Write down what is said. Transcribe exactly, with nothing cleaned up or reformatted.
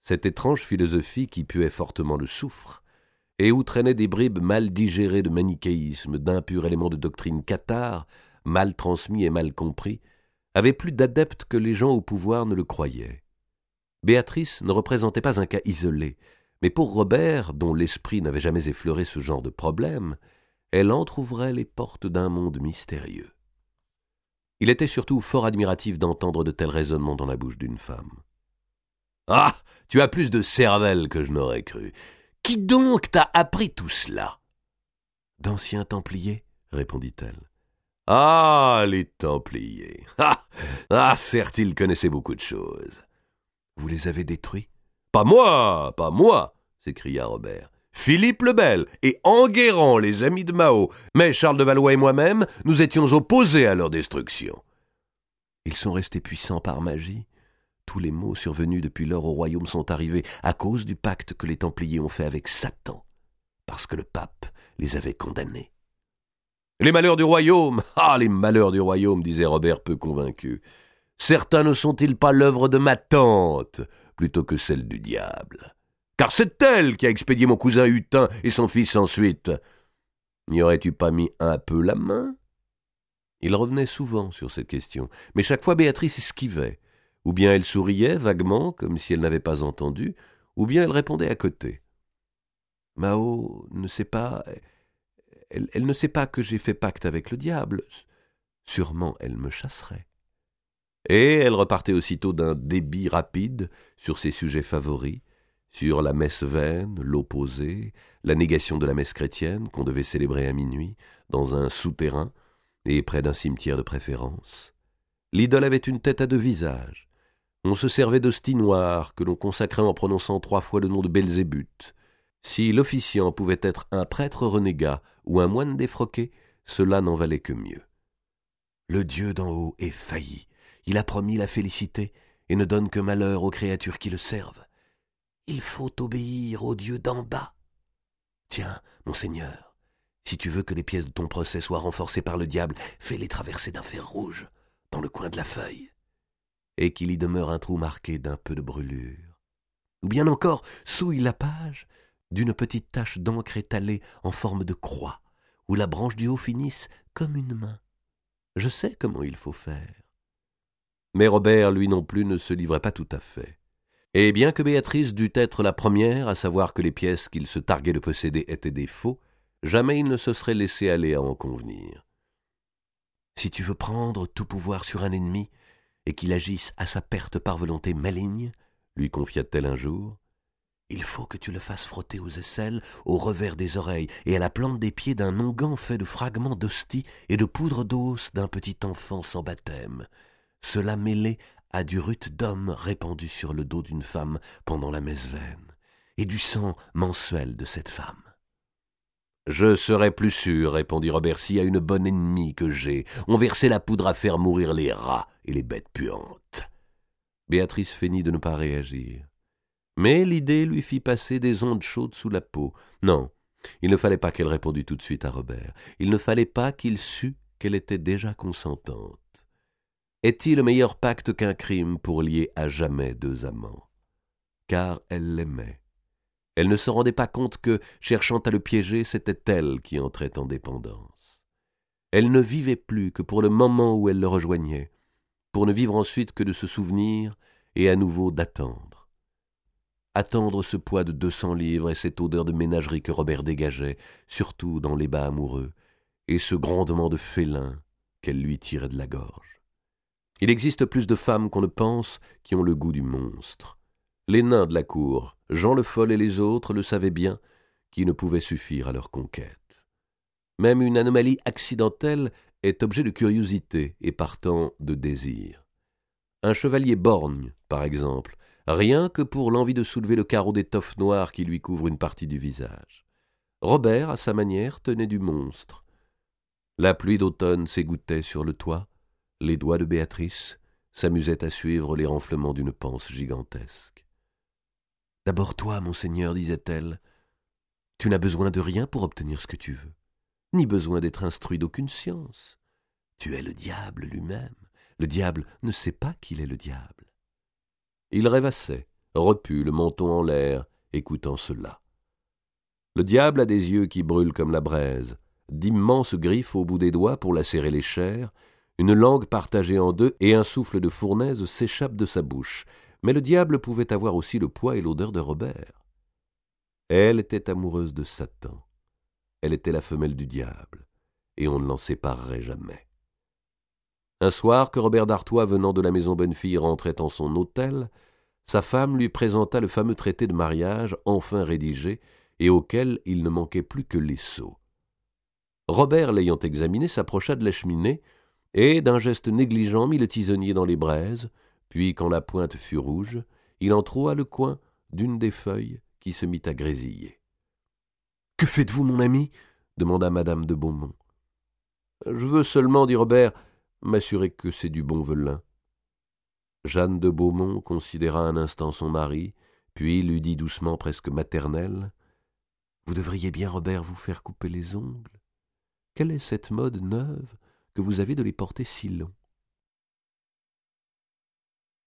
cette étrange philosophie qui puait fortement le soufre, et où traînaient des bribes mal digérées de manichéisme, d'impurs éléments de doctrine cathare, mal transmis et mal compris, avait plus d'adeptes que les gens au pouvoir ne le croyaient. Béatrice ne représentait pas un cas isolé, mais pour Robert, dont l'esprit n'avait jamais effleuré ce genre de problème, elle entr'ouvrait les portes d'un monde mystérieux. Il était surtout fort admiratif d'entendre de tels raisonnements dans la bouche d'une femme. « Ah, tu as plus de cervelle que je n'aurais cru. Qui donc t'a appris tout cela ?»« D'anciens Templiers, » répondit-elle. « Ah, les Templiers. Ah, ah, certes, ils connaissaient beaucoup de choses. »« Vous les avez détruits ?»« Pas moi, pas moi !» s'écria Robert. « Philippe le Bel et Enguerrand, les amis de Mao, mais Charles de Valois et moi-même, nous étions opposés à leur destruction. »« Ils sont restés puissants par magie. Tous les maux survenus depuis lors au royaume sont arrivés à cause du pacte que les Templiers ont fait avec Satan, parce que le pape les avait condamnés. »« Les malheurs du royaume, ah, les malheurs du royaume, disait Robert peu convaincu. Certains ne sont-ils pas l'œuvre de ma tante, plutôt que celle du diable ? Car c'est elle qui a expédié mon cousin Hutin et son fils ensuite. N'y aurais-tu pas mis un peu la main ?» Il revenait souvent sur cette question, mais chaque fois Béatrice esquivait. Ou bien elle souriait vaguement, comme si elle n'avait pas entendu, ou bien elle répondait à côté. « Mao ne sait pas... Elle, elle ne sait pas que j'ai fait pacte avec le diable. Sûrement elle me chasserait. » Et elle repartait aussitôt d'un débit rapide sur ses sujets favoris, sur la messe vaine, l'opposé, la négation de la messe chrétienne qu'on devait célébrer à minuit, dans un souterrain et près d'un cimetière de préférence. L'idole avait une tête à deux visages. On se servait d'hosties noires que l'on consacrait en prononçant trois fois le nom de Belzébuth. Si l'officiant pouvait être un prêtre renégat ou un moine défroqué, cela n'en valait que mieux. Le Dieu d'en haut est failli. Il a promis la félicité et ne donne que malheur aux créatures qui le servent. Il faut obéir au Dieu d'en bas. Tiens, monseigneur, si tu veux que les pièces de ton procès soient renforcées par le diable, fais-les traverser d'un fer rouge, dans le coin de la feuille, et qu'il y demeure un trou marqué d'un peu de brûlure. Ou bien encore, souille la page d'une petite tache d'encre étalée en forme de croix, où la branche du haut finisse comme une main. Je sais comment il faut faire. Mais Robert, lui non plus, ne se livrait pas tout à fait. Et bien que Béatrice dût être la première à savoir que les pièces qu'il se targuait de posséder étaient des faux, jamais il ne se serait laissé aller à en convenir. « Si tu veux prendre tout pouvoir sur un ennemi, et qu'il agisse à sa perte par volonté maligne, lui confia-t-elle un jour, il faut que tu le fasses frotter aux aisselles, au revers des oreilles et à la plante des pieds d'un onguent fait de fragments d'hostie et de poudre d'os d'un petit enfant sans baptême, cela mêlé à du rut d'homme répandu sur le dos d'une femme pendant la messe vaine, et du sang mensuel de cette femme. »« Je serais plus sûr, répondit Robert, s'il y a une bonne ennemie que j'ai. On versait la poudre à faire mourir les rats et les bêtes puantes. » Béatrice feignit de ne pas réagir. Mais l'idée lui fit passer des ondes chaudes sous la peau. Non, il ne fallait pas qu'elle répondît tout de suite à Robert. Il ne fallait pas qu'il sût qu'elle était déjà consentante. Est-il meilleur pacte qu'un crime pour lier à jamais deux amants ? Car elle l'aimait. Elle ne se rendait pas compte que, cherchant à le piéger, c'était elle qui entrait en dépendance. Elle ne vivait plus que pour le moment où elle le rejoignait, pour ne vivre ensuite que de se souvenir et à nouveau d'attendre. Attendre ce poids de deux cents livres et cette odeur de ménagerie que Robert dégageait, surtout dans les bas amoureux, et ce grondement de félin qu'elle lui tirait de la gorge. Il existe plus de femmes qu'on ne pense qui ont le goût du monstre. Les nains de la cour, Jean le Fol et les autres, le savaient bien, qui ne pouvaient suffire à leur conquête. Même une anomalie accidentelle est objet de curiosité et partant de désir. Un chevalier borgne, par exemple, rien que pour l'envie de soulever le carreau d'étoffe noire qui lui couvre une partie du visage. Robert, à sa manière, tenait du monstre. La pluie d'automne s'égouttait sur le toit, les doigts de Béatrice s'amusaient à suivre les renflements d'une panse gigantesque. « D'abord toi, monseigneur, disait-elle, tu n'as besoin de rien pour obtenir ce que tu veux, ni besoin d'être instruit d'aucune science. Tu es le diable lui-même. Le diable ne sait pas qu'il est le diable. » Il rêvassait, repu, le menton en l'air, écoutant cela. Le diable a des yeux qui brûlent comme la braise, d'immenses griffes au bout des doigts pour lacérer les chairs, une langue partagée en deux et un souffle de fournaise s'échappe de sa bouche. Mais le diable pouvait avoir aussi le poids et l'odeur de Robert. Elle était amoureuse de Satan. Elle était la femelle du diable, et on ne l'en séparerait jamais. Un soir que Robert d'Artois, venant de la maison Bonnefille, rentrait en son hôtel, sa femme lui présenta le fameux traité de mariage enfin rédigé et auquel il ne manquait plus que les sceaux. Robert, l'ayant examiné, s'approcha de la cheminée et, d'un geste négligent, mit le tisonnier dans les braises, puis, quand la pointe fut rouge, il en troua le coin d'une des feuilles qui se mit à grésiller. « Que faites-vous, mon ami » demanda madame de Beaumont. « Je veux seulement, dit Robert, m'assurer que c'est du bon velin. » Jeanne de Beaumont considéra un instant son mari, puis lui dit doucement, presque maternelle, « Vous devriez bien, Robert, vous faire couper les ongles. Quelle est cette mode neuve que vous avez de les porter si longs ?